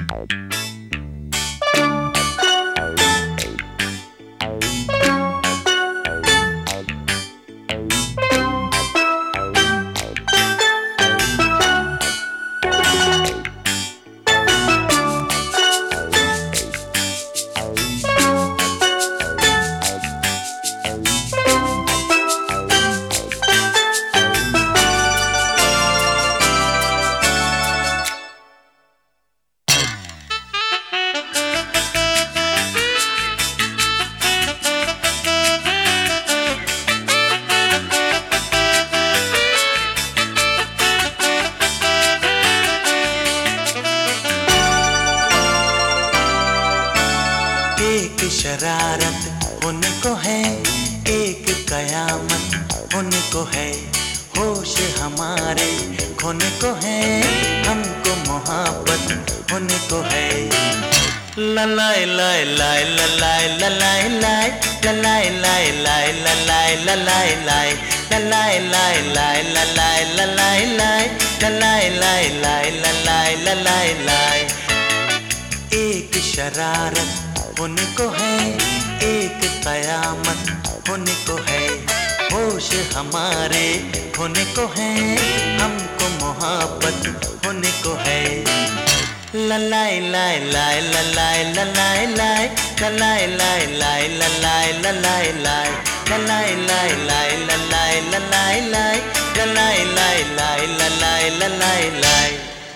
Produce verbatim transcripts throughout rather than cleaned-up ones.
एक शरारत होने को है, एक कयामत होने को है, होश हमारे खोने को है, हमको मोहब्बत होने को है। ललाए लाए लाए ललाए ललाए लाए ललाए लाए लाए ललाए ललाए लाए ललाए लाए लाए ललाए ललाए लाए ललाए लाए लाए ललाए ललाए लाए। एक शरारत होने को है, एक कयामत होने को है, होश हमारे खोने को है, हमको मोहब्बत होने को है। ललाए लाए लाए ललाए ललाए लाए ललाए लाए लाए ललाए ललाए लाए ललाए लाए लाए ललाए ललाए लाए ललाए लाए लाए ललाए ललाए लाए।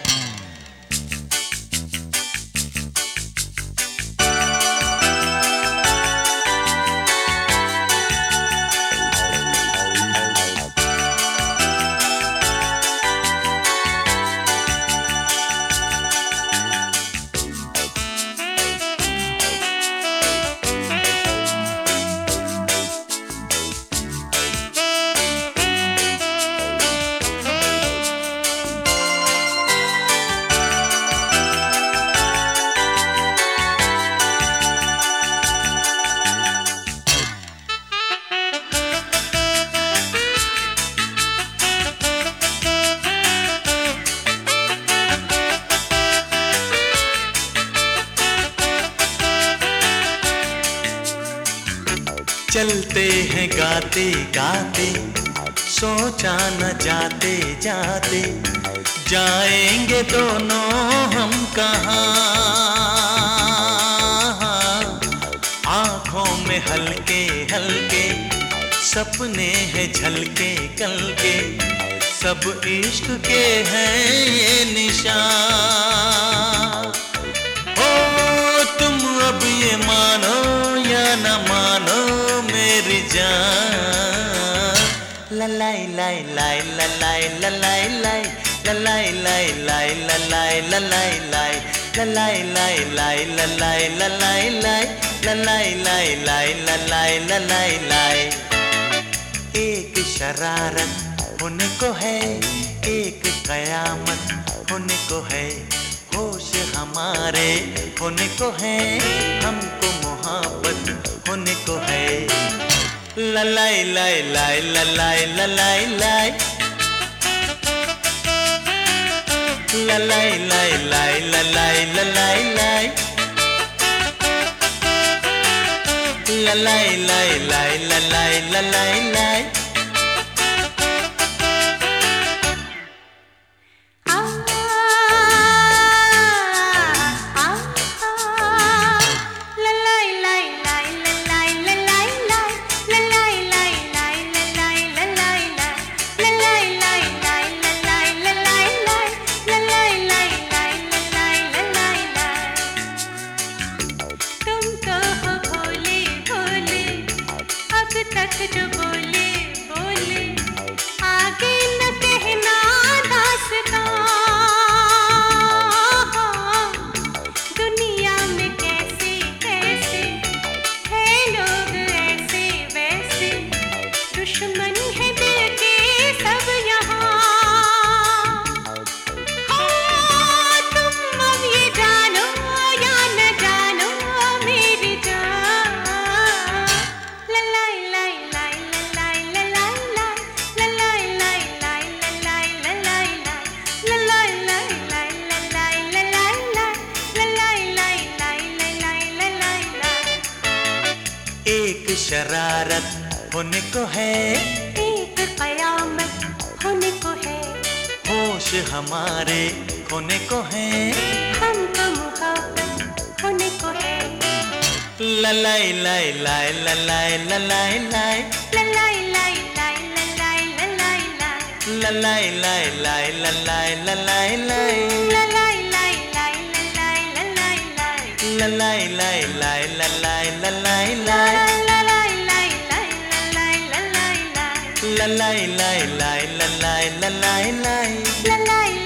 चलते हैं गाते गाते, सोचा न जाते जाते, जाएंगे दोनों हम कहाँ। आँखों में हल्के हल्के सपने हैं झलके कल के, सब इश्क के हैं ये निशान। ओ तुम अब ये मानो या न मानो मेरी जान। ललाई लाई लाई ललाई ललाई लाई ललाई लाई लाई ललाई ललाई लाई ललाई लाई लाई ललाई ललाई लाई ललाई लाई लाई ललाई ललाई लाई। एक शरारत होने को है, एक कयामत होने को है, होश हमारे होने को है, हमको मोहब्बत होने को है। ललाई लाई लाई ललाई ललाई लाई ललाई लाई लाई ललाई ललाई लाई ललाई लाई लाई ललाई ललाई लाई। तक जो बोले शरारत होने को है, एक कयामत होने को है, होश हमारे खोने को है, हमको मोहब्बत होने को है। ललाई लाई लाई ललाई ललाई लाई ललाई लाई लाई ललाई ललाई लाई ललाई लाई लाई ललाई ललाई लाई ललाई लाई लाई ललाई ललाई लाई ललाई लाई लाई ललाई ललाई लाई ललाई लाई लाई ललाई ललाई लाई ललाई लाई लाई ललाई ललाई लाई ललाई